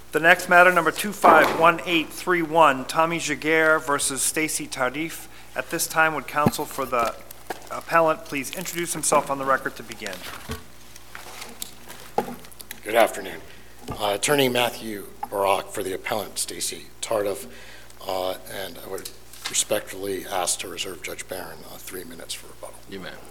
The next matter, number 251831, Tommy Jaguar versus Stacy Tardif. At this time, would counsel for the appellant please introduce himself on the record to begin? Good afternoon. Attorney Matthew Barak for the appellant, Stacy Tardif, and I would respectfully ask to reserve Judge Barron 3 minutes for rebuttal. You may.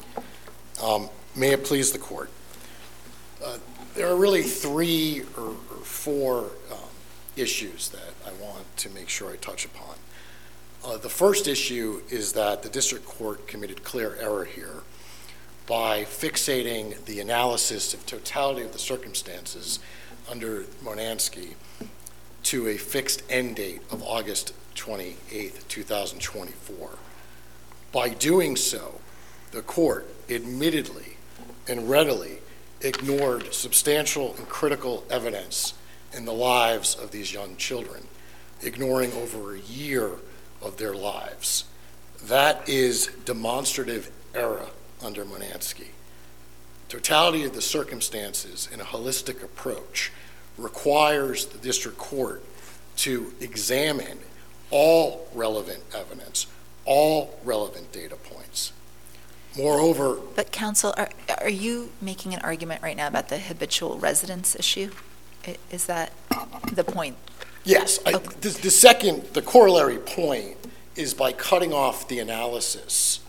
May it please the court. There are really 3 or 4 issues that I want to make sure I touch upon. The first issue is that the district court committed clear error here by fixating the analysis of totality of the circumstances under Monansky to a fixed end date of August 28th, 2024. By doing so, the court admittedly and readily ignored substantial and critical evidence in the lives of these young children, ignoring over a year of their lives. That is demonstrative error under Monansky. Totality of the circumstances in a holistic approach requires the district court to examine all relevant evidence, all relevant data points. Moreover, but counsel, are you making an argument right now about the habitual residence issue? Is that the point? Yes. Okay. The corollary point is by cutting off the analysis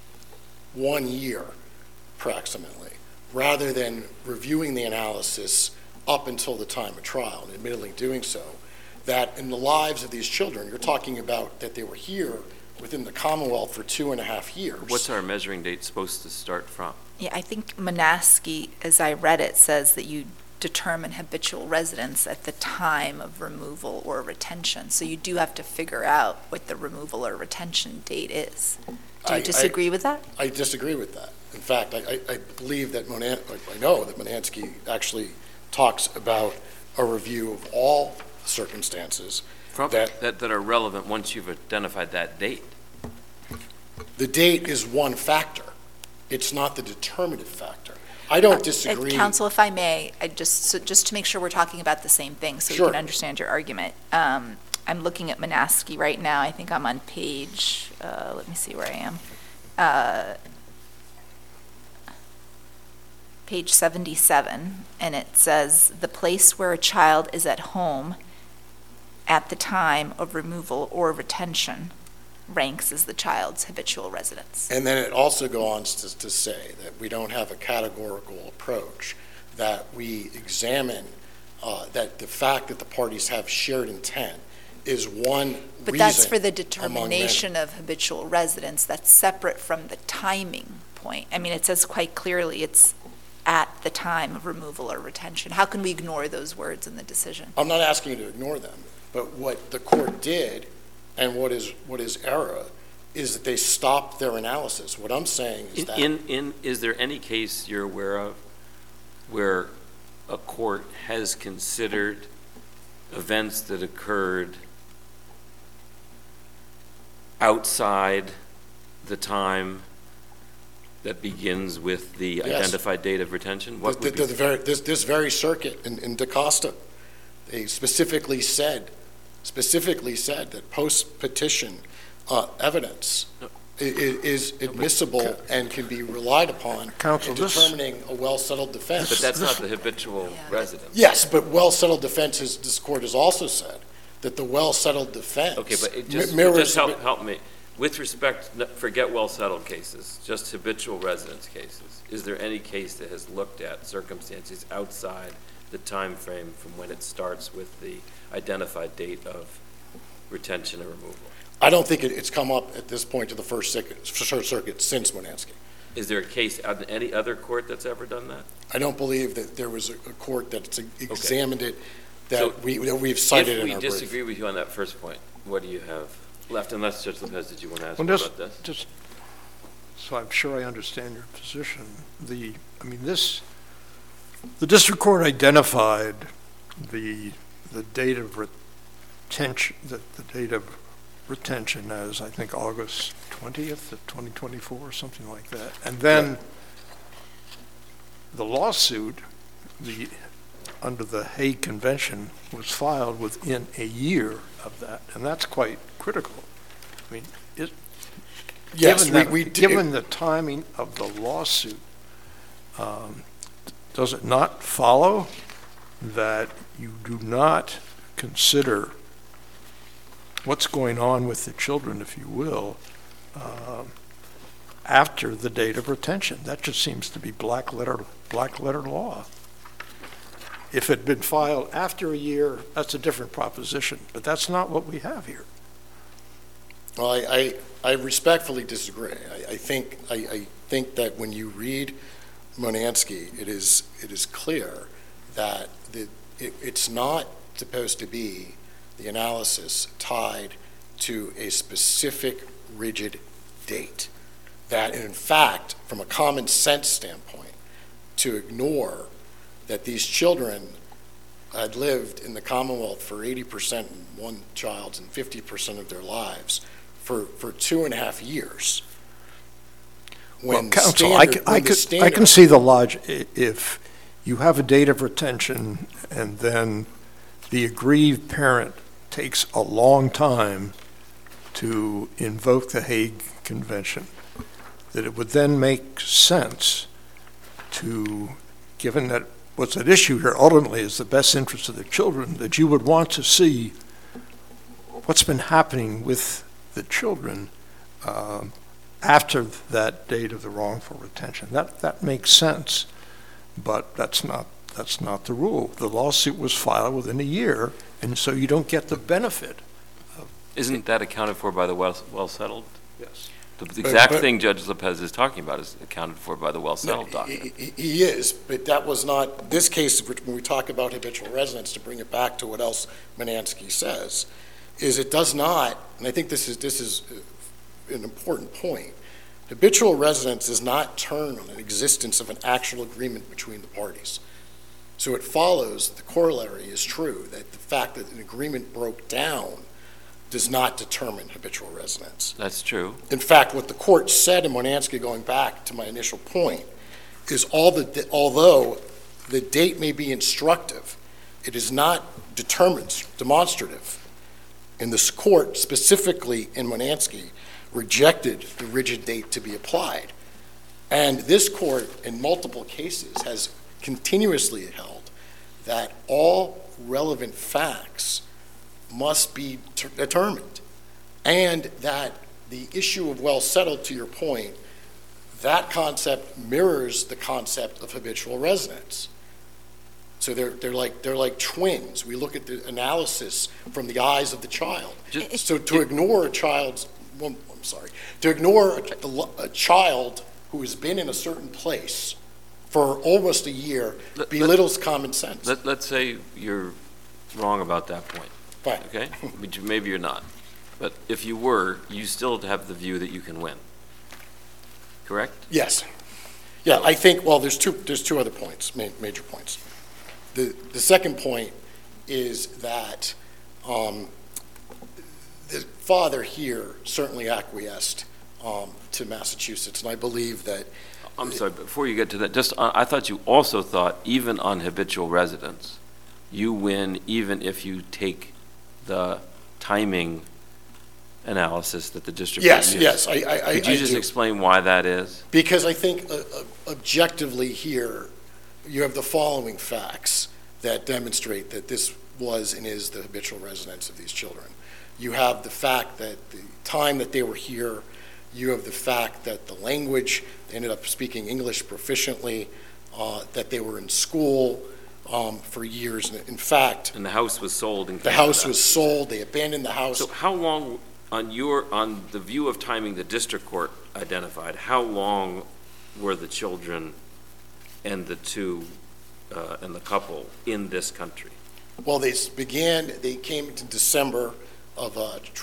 1 year approximately, rather than reviewing the analysis up until the time of trial, and admittedly doing so, that in the lives of these children, you're talking about that they were here within the Commonwealth for 2.5 years. What's our measuring date supposed to start from? Yeah, I think Monansky, as I read it, says that you determine habitual residence at the time of removal or retention. So you do have to figure out what the removal or retention date is. Do you disagree with that? I disagree with that. In fact, I believe that I know that Monansky actually talks about a review of all circumstances that are relevant once you've identified that date. The date is one factor. It's not the determinative factor. I don't disagree. Counsel, if I may, just to make sure we're talking about the same thing so Sure. we can understand your argument. I'm looking at Monansky right now. I think I'm on page, let me see where I am. Page 77, and it says, the place where a child is at home at the time of removal or retention ranks as the child's habitual residence. And then it also goes on to say that we don't have a categorical approach, that we examine that the fact that the parties have shared intent is one reason. But that's for the determination of habitual residence. That's separate from the timing point. I mean, it says quite clearly it's at the time of removal or retention. How can we ignore those words in the decision? I'm not asking you to ignore them, but what the court did and what is error is that they stopped their analysis. What I'm saying is that Is there any case you're aware of where a court has considered events that occurred outside the time that begins with the identified date of retention? What would be this very circuit in DaCosta, they specifically said that post-petition evidence is admissible and can be relied upon in determining a well-settled defense. But that's not the habitual residence. Yes, but well-settled defense, this court has also said that the well-settled defense Okay, but it just help me. With respect, forget well-settled cases, just habitual residence cases. Is there any case that has looked at circumstances outside the time frame from when it starts with the identified date of retention or removal? I don't think it's come up at this point to the First Circuit since Monansky. Is there a case, any other court that's ever done that? I don't believe that there was a court that's examined it that we've cited in our brief. If we disagree with you on that first point, what do you have left? Unless Judge Lopez, did you want to ask about this? Just so I'm sure I understand your position. The district court identified the date of retention, the date of retention as, I think, August 20th of 2024 or something like that. And then the lawsuit, the under the Hague Convention was filed within a year of that, and that's quite critical. I mean, Yes, given the timing of the lawsuit, does it not follow that you do not consider what's going on with the children, if you will, after the date of retention? That just seems to be black letter law. If it had been filed after a year, that's a different proposition, but that's not what we have here. Well, I respectfully disagree. I think that when you read Monansky, it is clear that it's not supposed to be the analysis tied to a specific rigid date. That, in fact, from a common sense standpoint, to ignore that these children had lived in the Commonwealth for 80% in one child's and 50% of their lives for 2.5 years. Well, counsel, I can see the logic. If you have a date of retention and then the aggrieved parent takes a long time to invoke the Hague Convention, that it would then make sense to, given that what's at issue here ultimately is the best interest of the children, that you would want to see what's been happening with the children after that date of the wrongful retention. That makes sense, but that's not the rule. The lawsuit was filed within a year, and so you don't get the benefit. Isn't that accounted for by the well settled? Yes. The exact thing Judge Lopez is talking about is accounted for by the well-settled document. He is, but that was not, this case, when we talk about habitual residence, to bring it back to what else Monansky says, is it does not, and I think this is an important point, habitual residence does not turn on an existence of an actual agreement between the parties. So it follows that the corollary is true, that the fact that an agreement broke down does not determine habitual residence. That's true. In fact, what the court said in Monansky, going back to my initial point, is although the date may be instructive, it is not demonstrative. And this court, specifically in Monansky, rejected the rigid date to be applied. And this court, in multiple cases, has continuously held that all relevant facts must be determined, and that the issue of well settled, to your point, that concept mirrors the concept of habitual residence. So they're like twins. We look at the analysis from the eyes of the child. So to ignore a child's, well, I'm sorry, to ignore a child who has been in a certain place for almost a year belittles common sense. Let's say you're wrong about that point. Fine. Okay? Maybe you're not. But if you were, you still have the view that you can win. Correct? Yes. Yeah, I think, well, there's two other points, major points. The second point is that the father here certainly acquiesced to Massachusetts, and I believe that. I'm sorry, before you get to that, I thought you also thought, even on habitual residence, you win even if you take the timing analysis that the district used. Yes, Could you just explain why that is? Because I think objectively here, you have the following facts that demonstrate that this was and is the habitual residence of these children. You have the fact that the time that they were here, you have the fact that the language, they ended up speaking English proficiently, that they were in school for years. In fact, and the house was sold in Canada. The house was sold, they abandoned the house. So how long, on the view of timing the district court identified, how long were the children and the two and the couple in this country? Well, they came to December of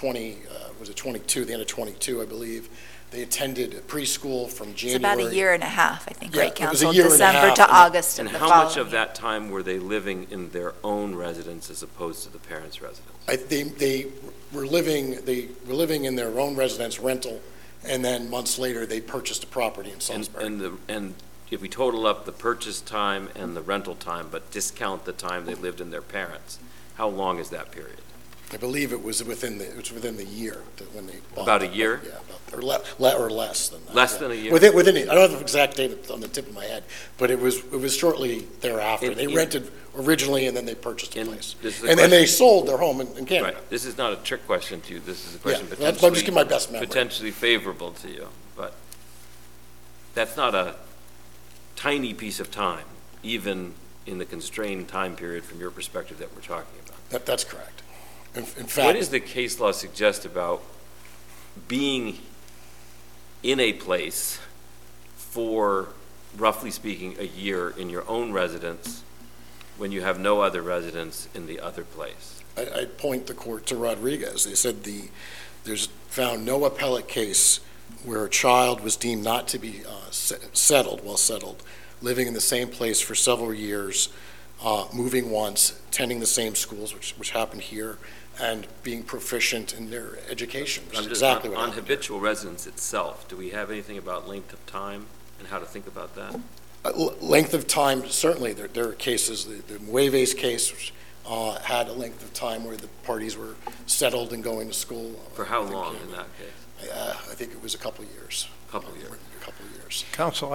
22, the end of 22, I believe. They attended preschool from January. It's about a year and a half, I think, right, Yeah, it was a Counsel? year and a December half, to August of And the how following much of year. that time were they living in their own residence as opposed to the parents' residence? They were living in their own residence rental, and then months later, they purchased a property in Salisbury. And if we total up the purchase time and the rental time, but discount the time they lived in their parents, how long is that period? I believe it was within the year when they bought About a it. year? Yeah, or less than that. Less yeah. than a year? Within I don't have the exact date on the tip of my head, but it was shortly thereafter. They rented originally, and then they purchased the place. And then they sold their home in Canada. Right. This is not a trick question to you. This is a question I'm just giving my best memory. potentially favorable to you. But that's not a tiny piece of time, even in the constrained time period from your perspective that we're talking about. That's correct. In fact, what does the case law suggest about being in a place for, roughly speaking, a year in your own residence when you have no other residence in the other place? I point the court to Rodriguez. They said there's found no appellate case where a child was deemed not to be well settled, living in the same place for several years, moving once, attending the same schools, which happened here, and being proficient in their education, which is exactly what happened. On habitual residence itself, do we have anything about length of time and how to think about that? Length of time, certainly. There are cases, the Mueves case had a length of time where the parties were settled and going to school. For how long in that case? I think it was a couple of years. A couple of years. Counsel,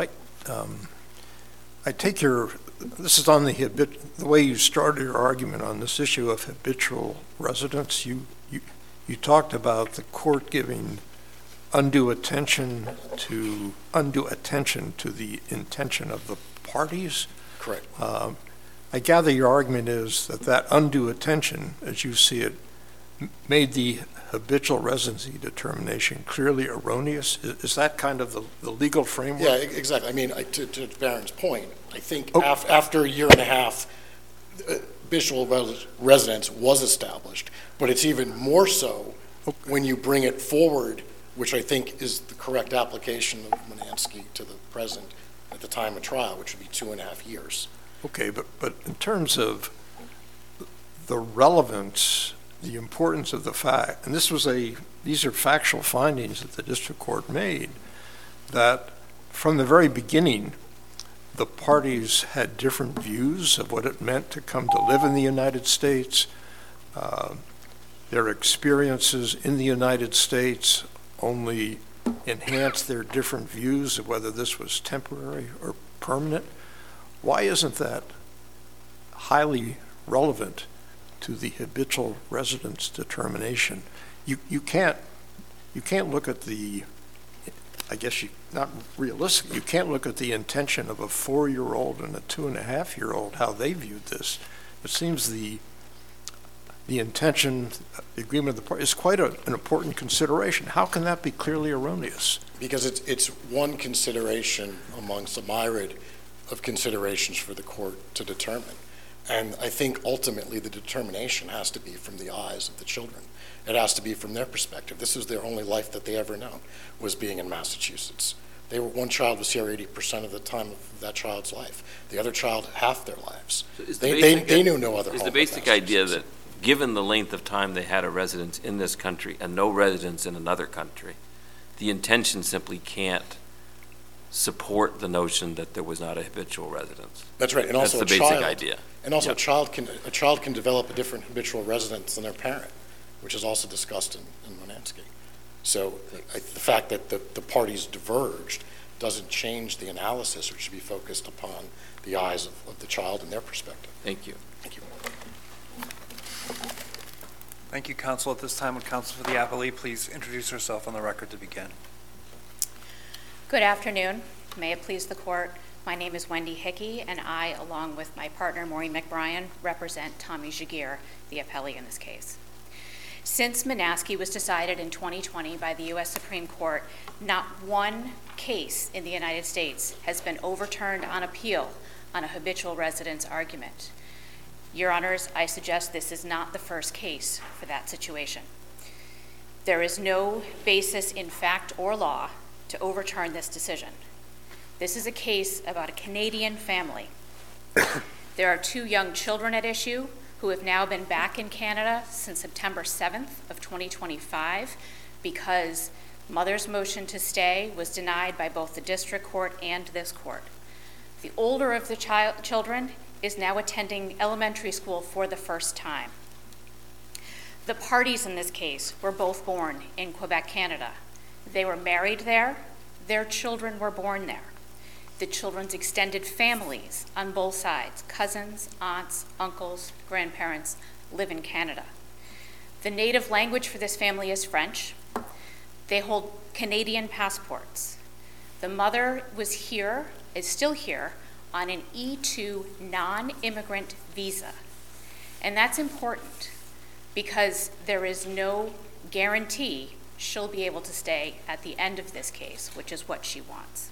I take this is on the way you started your argument on this issue of habitual residence. You talked about the court giving undue attention to the intention of the parties. Correct. I gather your argument is that undue attention, as you see it, made the habitual residency determination clearly erroneous. Is that kind of the legal framework? Yeah, exactly. I mean, to Barron's point, I think after a year and a half, habitual residence was established, but it's even more so when you bring it forward, which I think is the correct application of Manansky to the present at the time of trial, which would be 2.5 years. Okay, but in terms of the relevance, the importance of the fact, and these are factual findings that the district court made, that from the very beginning, the parties had different views of what it meant to come to live in the United States. Their experiences in the United States only enhanced their different views of whether this was temporary or permanent. Why isn't that highly relevant to the habitual residence determination? You can't look at not realistic, you can't look at the intention of a 4-year-old and a 2.5-year-old, how they viewed this. It seems the intention, the agreement of the parties is quite an important consideration. How can that be clearly erroneous? Because it's one consideration amongst a myriad of considerations for the court to determine. And I think ultimately the determination has to be from the eyes of the children. It has to be from their perspective. This is their only life that they ever known, was being in Massachusetts. One child was here 80% of the time of that child's life. The other child, half their lives. So they knew no other home. Is the basic idea that given the length of time they had a residence in this country and no residence in another country, the intention simply can't support the notion that there was not a habitual residence? That's right. And also that's the basic idea. And also a child can develop a different habitual residence than their parent, which is also discussed in Manansky. So the fact that the parties diverged doesn't change the analysis, which should be focused upon the eyes of the child and their perspective. Thank you. Thank you. Thank you, counsel. At this time, would counsel for the appellee please introduce herself on the record to begin? Good afternoon. May it please the court. My name is Wendy Hickey, and I, along with my partner Maureen McBrien, represent Tommy Jagir, the appellee in this case. Since Manansky was decided in 2020 by the U.S. Supreme Court, not one case in the United States has been overturned on appeal on a habitual residence argument. Your Honors, I suggest this is not the first case for that situation. There is no basis in fact or law to overturn this decision. This is a case about a Canadian family. There are 2 young children at issue who have now been back in Canada since September 7th of 2025 because mother's motion to stay was denied by both the district court and this court. The older of the children is now attending elementary school for the first time. The parties in this case were both born in Quebec, Canada. They were married there. Their children were born there. The children's extended families on both sides, cousins, aunts, uncles, grandparents, live in Canada. The native language for this family is French. They hold Canadian passports. The mother was here, is still here, on an E2 non-immigrant visa. And that's important because there is no guarantee she'll be able to stay at the end of this case, which is what she wants.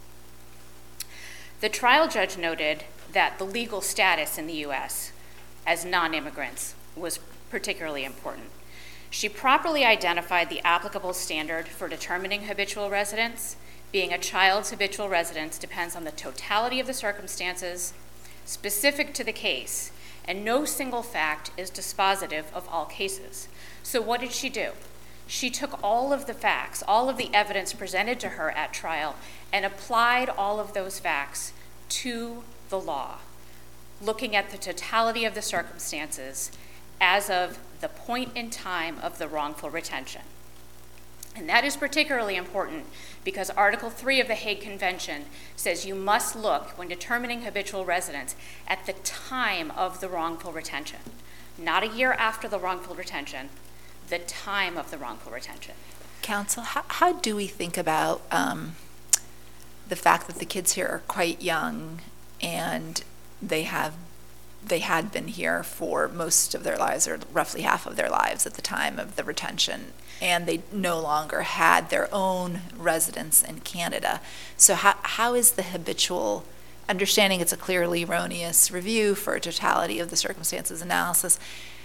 The trial judge noted that the legal status in the U.S. as non-immigrants was particularly important. She properly identified the applicable standard for determining habitual residence. Being a child's habitual residence depends on the totality of the circumstances specific to the case, and no single fact is dispositive of all cases. So what did she do? She took all of the facts, all of the evidence presented to her at trial, and applied all of those facts to the law, looking at the totality of the circumstances as of the point in time of the wrongful retention. And that is particularly important because Article 3 of the Hague Convention says you must look, when determining habitual residence, at the time of the wrongful retention, not a year after the wrongful retention, the time of the wrongful retention. Counsel, how do we think about the fact that the kids here are quite young and they had been here for most of their lives, or roughly half of their lives at the time of the retention, and they no longer had their own residence in Canada? So how is the habitual, understanding it's a clearly erroneous review for a totality of the circumstances analysis,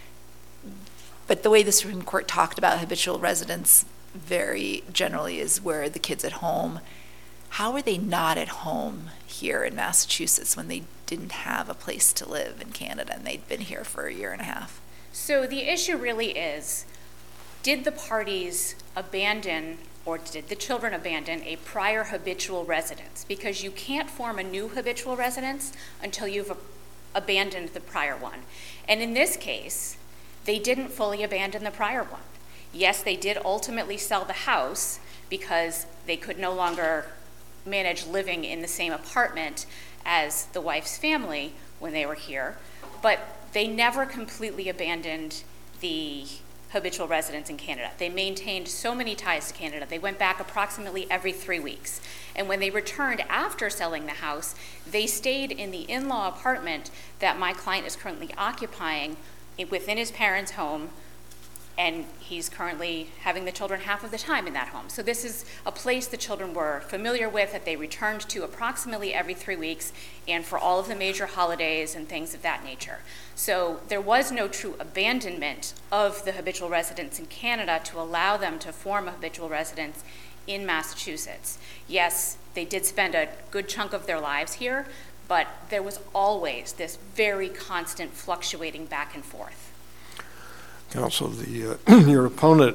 but the way the Supreme Court talked about habitual residence very generally is where the kid's at home. How are they not at home here in Massachusetts when they didn't have a place to live in Canada and they'd been here for a year and a half? So the issue really is, did the parties abandon, or did the children abandon, a prior habitual residence? Because you can't form a new habitual residence until you've abandoned the prior one. And in this case, they didn't fully abandon the prior one. Yes, they did ultimately sell the house because they could no longer manage living in the same apartment as the wife's family when they were here, but they never completely abandoned the habitual residence in Canada. They maintained so many ties to Canada. They went back approximately every 3 weeks. And when they returned after selling the house, they stayed in the in-law apartment that my client is currently occupying within his parents' home, and he's currently having the children half of the time in that home. So this is a place the children were familiar with, that they returned to approximately every 3 weeks, and for all of the major holidays and things of that nature. So there was no true abandonment of the habitual residence in Canada to allow them to form a habitual residence in Massachusetts. Yes, they did spend a good chunk of their lives here, but there was always this very constant fluctuating back and forth. Counsel, your opponent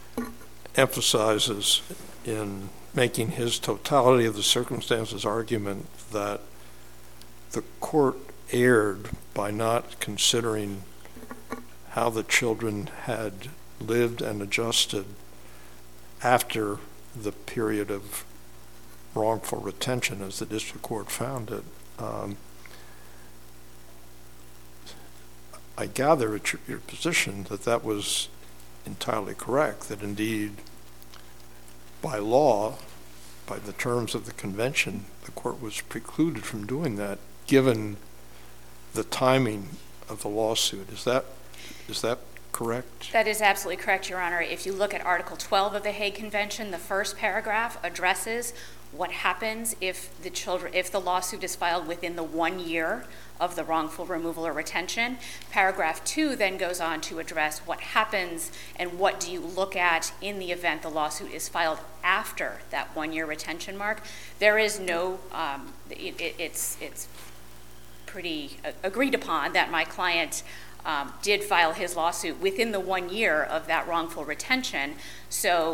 emphasizes in making his totality of the circumstances argument that the court erred by not considering how the children had lived and adjusted after the period of wrongful retention, as the district court found it. I gather at your position that was entirely correct, that indeed, by law, by the terms of the convention, the court was precluded from doing that, given the timing of the lawsuit. Is that correct? That is absolutely correct, Your Honor. If you look at Article 12 of the Hague Convention, the first paragraph addresses what happens if the lawsuit is filed within the 1 year of the wrongful removal or retention. Paragraph 2 then goes on to address what happens and what do you look at in the event the lawsuit is filed after that 1 year retention mark. There is no, it's pretty agreed upon that my client did file his lawsuit within the 1 year of that wrongful retention. So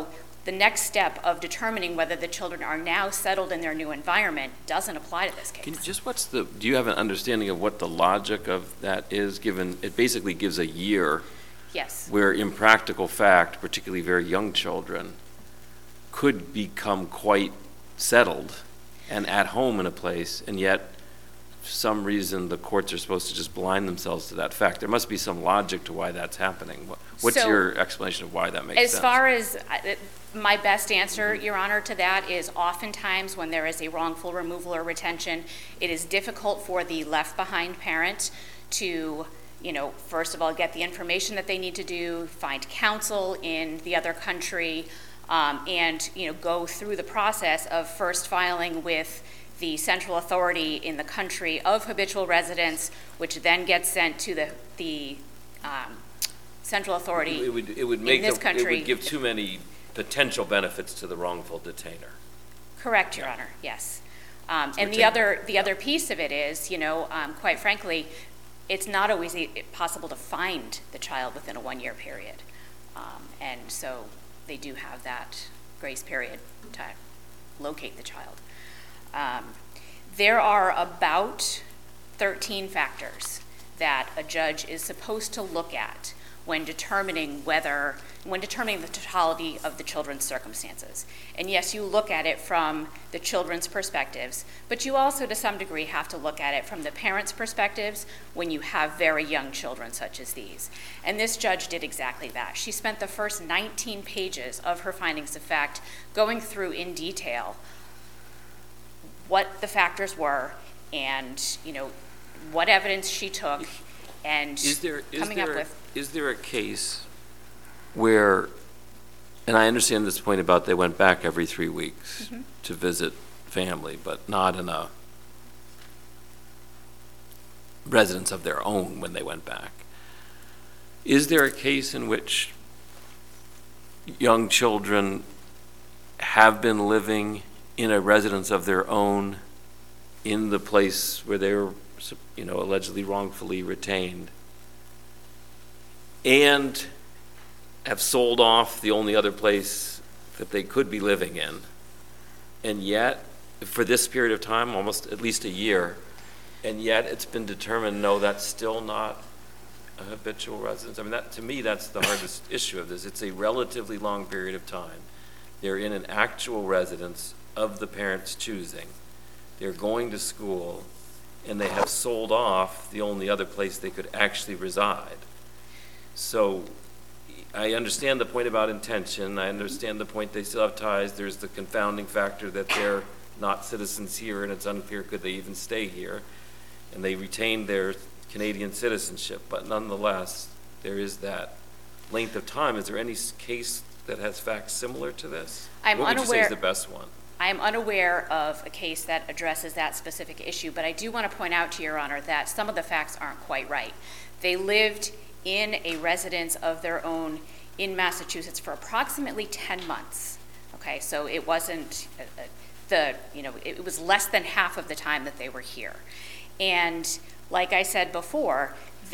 the next step of determining whether the children are now settled in their new environment doesn't apply to this case. Do you have an understanding of what the logic of that is, given it basically gives a year Yes. where in practical fact, particularly very young children, could become quite settled and at home in a place, and yet for some reason the courts are supposed to just blind themselves to that fact. There must be some logic to why that's happening. What's So, your explanation of why that makes sense? As far as my best answer, Your Honor, to that is oftentimes when there is a wrongful removal or retention, it is difficult for the left behind parent to, first of all, get the information that they need to do, find counsel in the other country, and, go through the process of first filing with the central authority in the country of habitual residence, which then gets sent to the central authority in this country. It would give too many potential benefits to the wrongful detainer. Correct, Your Honor, yes. And the other piece of it is, quite frankly, it's not always possible to find the child within a 1-year period. And so they do have that grace period to locate the child. There are about 13 factors that a judge is supposed to look at when determining the totality of the children's circumstances. And yes, you look at it from the children's perspectives, but you also to some degree have to look at it from the parents' perspectives when you have very young children such as these. And this judge did exactly that. She spent the first 19 pages of her findings of fact going through in detail what the factors were and, what evidence she took and coming up with. Is there a case where, and I understand this point about they went back every 3 weeks to visit family, but not in a residence of their own when they went back. Is there a case in which young children have been living in a residence of their own in the place where they were, allegedly wrongfully retained, and have sold off the only other place that they could be living in, and yet, for this period of time, almost at least a year, and yet it's been determined, no, that's still not a habitual residence? I mean, to me, that's the hardest issue of this. It's a relatively long period of time. They're in an actual residence of the parents' choosing. They're going to school, and they have sold off the only other place they could actually reside. So I understand the point about intention. I understand the point they still have ties. There's the confounding factor that they're not citizens here, and it's unclear could they even stay here. And they retained their Canadian citizenship. But nonetheless, there is that length of time. Is there any case that has facts similar to this? What would you say is the best one? I am unaware of a case that addresses that specific issue, but I do want to point out to Your Honor that some of the facts aren't quite right. They lived in a residence of their own in Massachusetts for approximately 10 months. Okay, so it wasn't it was less than half of the time that they were here. And like I said before,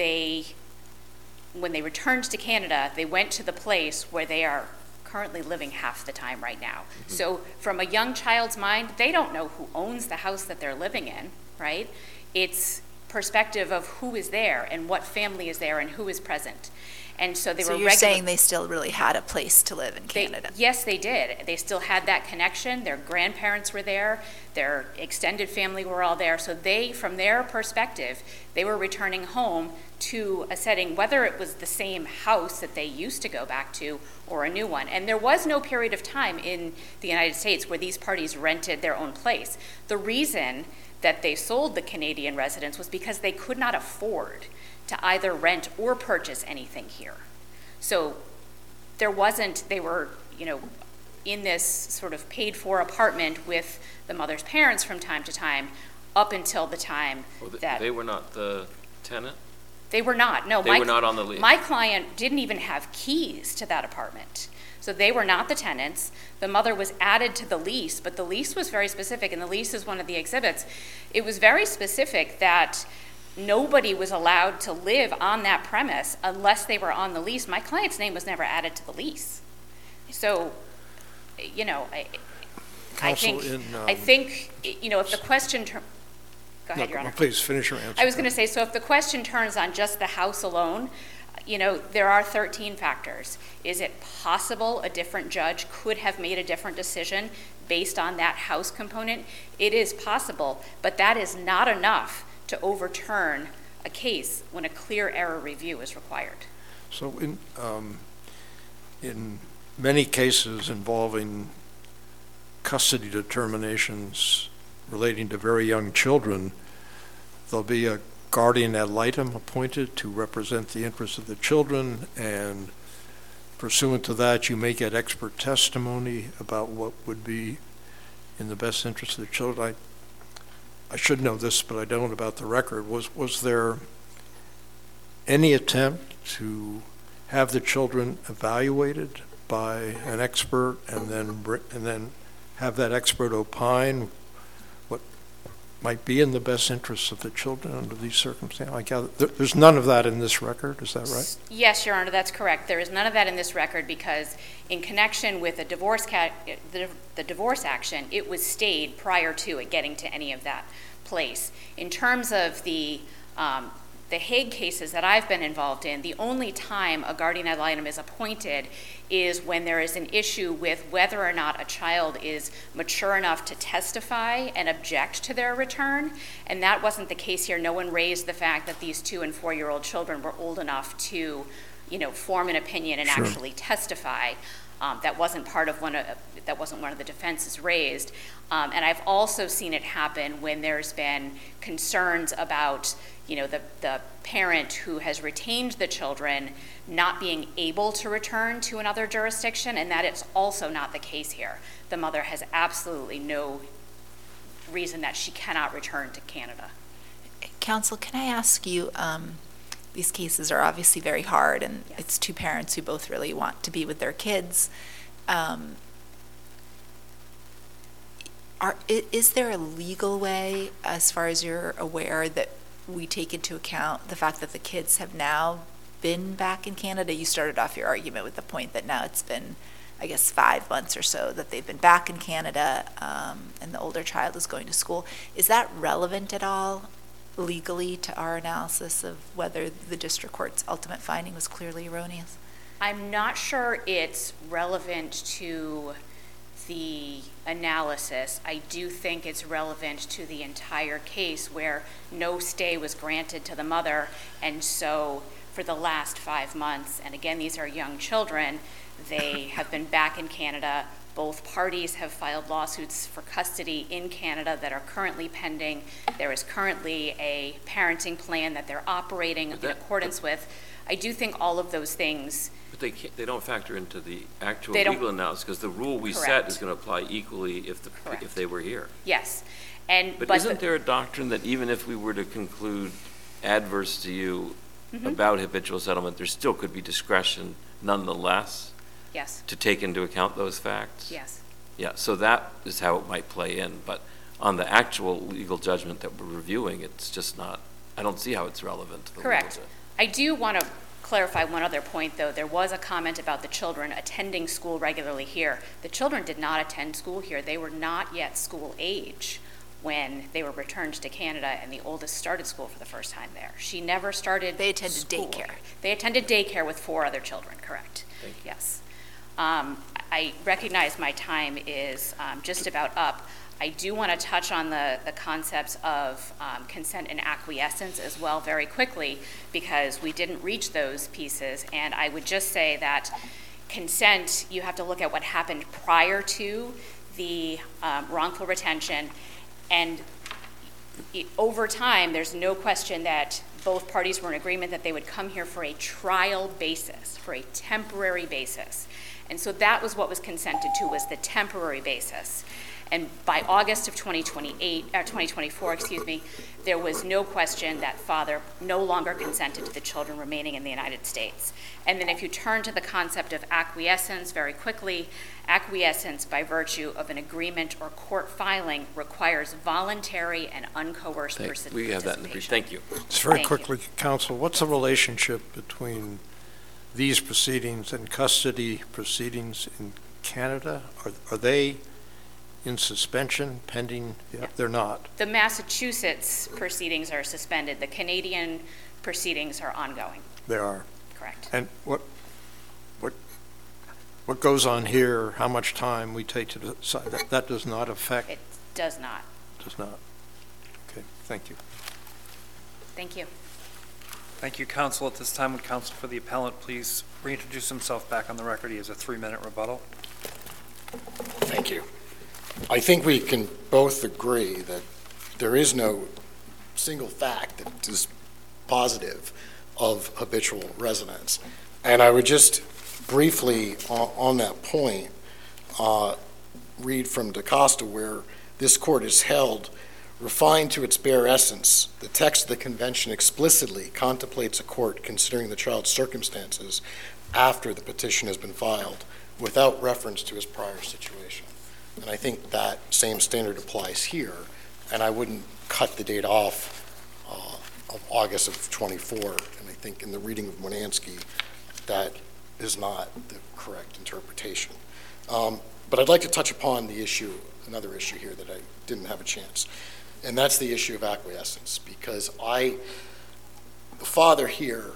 when they returned to Canada, they went to the place where they are currently living half the time right now. So from a young child's mind, they don't know who owns the house that they're living in, right? It's perspective of who is there and what family is there and who is present. And so they were you're saying they still really had a place to live in Canada? Yes, they did. They still had that connection. Their grandparents were there. Their extended family were all there. So from their perspective, they were returning home to a setting, whether it was the same house that they used to go back to or a new one. And there was no period of time in the United States where these parties rented their own place. The reason that they sold the Canadian residence was because they could not afford to either rent or purchase anything here. So they were, in this sort of paid for apartment with the mother's parents from time to time up until the time that... They were not the tenant? They were not, no. They were not on the lease? My client didn't even have keys to that apartment. So they were not the tenants. The mother was added to the lease, but the lease was very specific, and the lease is one of the exhibits. It was very specific that nobody was allowed to live on that premise unless they were on the lease. My client's name was never added to the lease. So you know, I Counsel, think, you know, if the question, go ahead, Your no, Honor. please finish your answer. I was going to say, so if the question turns on just the house alone, you know, there are 13 factors. Is it possible a different judge could have made a different decision based on that house component? It is possible, but that is not enough to overturn a case when a clear error review is required. So in many cases involving custody determinations relating to very young children, there'll be a guardian ad litem appointed to represent the interests of the children, and pursuant to that, you may get expert testimony about what would be in the best interest of the children. I should know this, but I don't about the record. Was there any attempt to have the children evaluated by an expert and then have that expert opine what might be in the best interests of the children under these circumstances? I gather there's none of that in this record, is that right? Yes, Your Honor, that's correct. There is none of that in this record because in connection with the divorce action, it was stayed prior to it getting to any of that place. In terms of the Hague cases that I've been involved in, the only time a guardian ad litem is appointed is when there is an issue with whether or not a child is mature enough to testify and object to their return, and that wasn't the case here. No one raised the fact that these 2- and 4-year-old children were old enough to, you know, form an opinion and Sure. actually testify. That wasn't part of one of the defenses raised. And I've also seen it happen when there's been concerns about, you know, the parent who has retained the children not being able to return to another jurisdiction, and that is also not the case here. The mother has absolutely no reason that she cannot return to Canada. Counsel, can I ask you, these cases are obviously very hard, and Yes. it's two parents who both really want to be with their kids. Is there a legal way, as far as you're aware, that we take into account the fact that the kids have now been back in Canada? You started off your argument with the point that now it's been, I guess, 5 months or so that they've been back in Canada, and the older child is going to school. Is that relevant at all legally to our analysis of whether the district court's ultimate finding was clearly erroneous? I'm not sure it's relevant to the analysis. I do think it's relevant to the entire case where no stay was granted to the mother, and so for the last 5 months, and again, these are young children, they have been back in Canada. Both parties have filed lawsuits for custody in Canada that are currently pending. There is currently a parenting plan that they're operating in accordance with. I do think all of those things. But they don't factor into the actual They don't- legal analysis, because the rule we set Correct. is going to apply equally if Correct. they were here. Yes. But isn't there a doctrine that even if we were to conclude adverse to you about habitual settlement, there still could be discretion nonetheless Yes, to take into account those facts? yes. Yeah, so that is how it might play in, but on the actual legal judgment that we're reviewing, it's just not, I don't see how it's relevant to the Correct. legal I do want to clarify one other point, though. There was a comment about the children attending school regularly here. The children did not attend school here. They were not yet school age when they were returned to Canada, and the oldest started school for the first time there. She never started They attended school. daycare. They attended daycare with 4 other children, correct? Thank you. Yes. I recognize my time is just about up. I do want to touch on the concepts of consent and acquiescence as well very quickly, because we didn't reach those pieces. And I would just say that consent, you have to look at what happened prior to the wrongful retention. And over time, there's no question that both parties were in agreement that they would come here for a trial basis, for a temporary basis. And so that was what was consented to, was the temporary basis. And by August of 2024, there was no question that father no longer consented to the children remaining in the United States. And then if you turn to the concept of acquiescence very quickly, acquiescence by virtue of an agreement or court filing requires voluntary and uncoerced participation. We have that in the brief. Thank you. Just very Thank you. quickly, counsel, what's the relationship between these proceedings and custody proceedings in Canada? Are they in suspension pending? Yep, they're not. The Massachusetts proceedings are suspended. The Canadian proceedings are ongoing. They are. Correct. And what goes on here, how much time we take to decide, that does not affect? It does not. Does not. Okay, thank you. Thank you. Thank you, counsel. At this time, would counsel for the appellant please reintroduce himself back on the record? He has a 3-minute rebuttal. Thank you. I think we can both agree that there is no single fact that is positive of habitual residence. And I would just briefly, on that point, read from DaCosta, where this court is held, refined to its bare essence, the text of the convention explicitly contemplates a court considering the child's circumstances after the petition has been filed without reference to his prior situation. And I think that same standard applies here, and I wouldn't cut the date off of August of 24, and I think in the reading of Monansky, that is not the correct interpretation. But I'd like to touch upon the issue, another issue here that I didn't have a chance, and that's the issue of acquiescence, because the father here,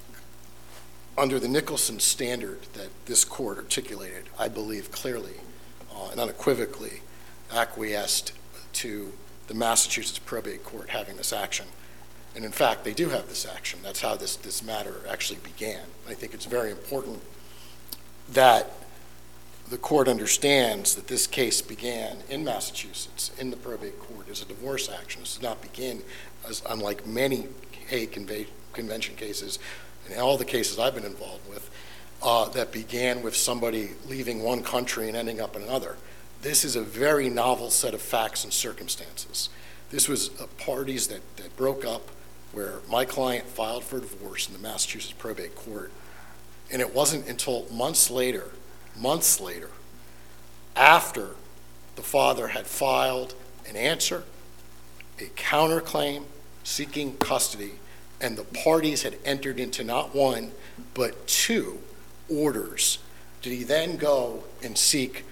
under the Nicholson standard that this court articulated, I believe clearly and unequivocally acquiesced to the Massachusetts probate court having this action. And in fact, they do have this action. That's how this matter actually began. I think it's very important that the court understands that this case began in Massachusetts, in the probate court, as a divorce action. This did not begin, as unlike many Hague Convention cases, and all the cases I've been involved with, that began with somebody leaving one country and ending up in another. This is a very novel set of facts and circumstances. This was parties that broke up, where my client filed for divorce in the Massachusetts probate court, and it wasn't until months later, after the father had filed an answer, a counterclaim seeking custody, and the parties had entered into not one, but 2 orders, did he then go and seek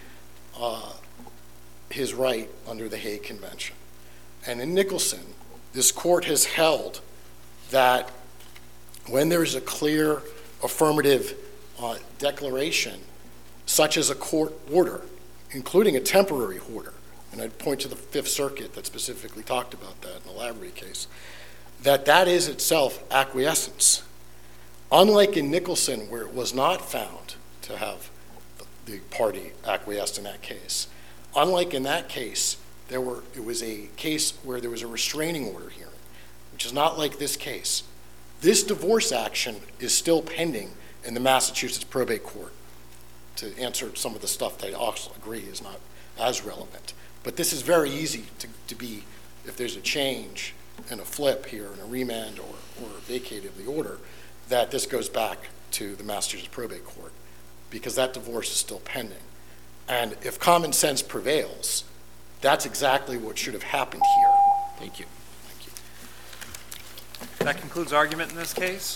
his right under the Hague Convention. And in Nicholson, this court has held that when there is a clear affirmative declaration, such as a court order, including a temporary order, and I'd point to the Fifth Circuit that specifically talked about that in the Lavery case, that is itself acquiescence. Unlike in Nicholson, where it was not found to have the party acquiesced in that case, unlike in that case, it was a case where there was a restraining order hearing, which is not like this case. This divorce action is still pending in the Massachusetts probate court, to answer some of the stuff that I also agree is not as relevant. But this is very easy to be, if there's a change and a flip here and a remand or a vacate of the order, that this goes back to the Massachusetts probate court, because that divorce is still pending. And if common sense prevails, that's exactly what should have happened here. Thank you. That concludes argument in this case.